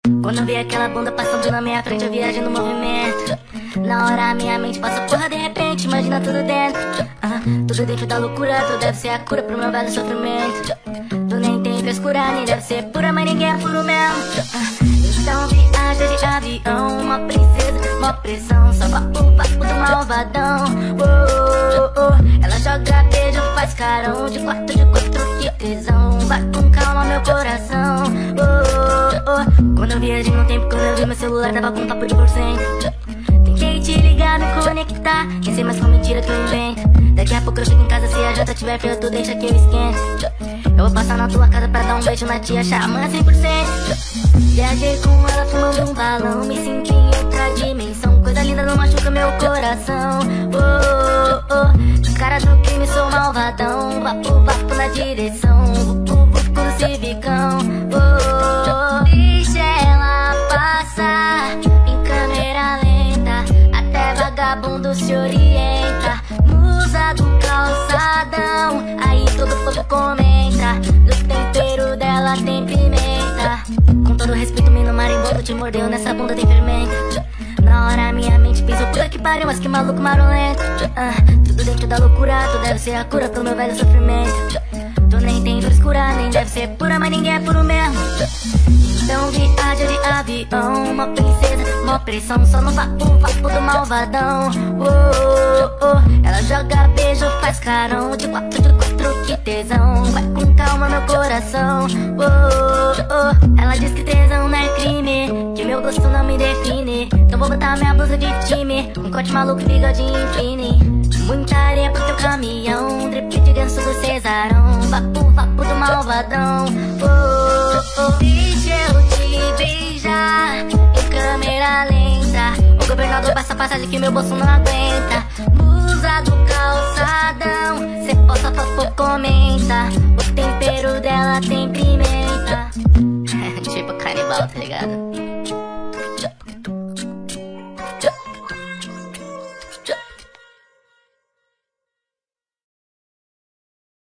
Quando eu vi aquela bunda passando na minha frente, eu viajei no movimento. Na hora minha mente passa porra de repente, imagina tudo dentro. Tudo dentro da loucura, tu deve ser a cura pro meu velho sofrimento. Tu nem tem frescura, nem deve ser pura, mas ninguém é puro mesmo. Então viaja de avião, uma princesa, uma pressão, só papo do malvadão. Ela joga beijo, faz carão, de quatro, que tesão. Vai com calma meu coração. Quando eu viajei no tempo, quando eu vi meu celular tava com papo de porcento. Tentei te ligar, me conectar, nem sei mais qual mentira que eu invento. Daqui a pouco eu chego em casa, se a janta tiver frio, tu deixa que eu esquento. Eu vou passar na tua casa pra dar um beijo na tia Xamã 100%. Viajei com ela fumando um balão, me senti em outra dimensão. Coisa linda não machuca meu coração. Os caras do crime sou malvadão. Vapo na direção, vucu no civicão. Deixa ela passar em câmera lenta, até vagabundo se orienta. Musa do calçadão, aí todo povo comenta. Do tempero dela tem pimenta. Com todo respeito, menino marimbondo te mordeu, nessa bunda tem fermento. Na hora minha mente pensou, puta que pariu, mas que maluco marolento. Tudo dentro da loucura, tu deve ser a cura pro meu velho sofrimento. Tu nem tem frescura, nem deve ser pura, mas ninguém é puro mesmo. Então viaja de avião, uma princesa, uma pressão, só no vapo do malvadão. Ela joga beijo, faz carão, de quatro, que tesão. Vai com calma meu coração. Ela diz que tesão não é crime, que meu gosto não me define. Então vou botar minha blusa de time, um corte maluco e bigodinho infine. Muita areia pro teu caminhão, drip de ganso do cesarão. Vapo do malvadão. Deixa eu te beijar em câmera lenta. O governador passa passagem que meu bolso não aguenta. Musa do calçadão, cê posta foto, comenta. O tempero dela tem pimenta. Tipo canibal, tá ligado?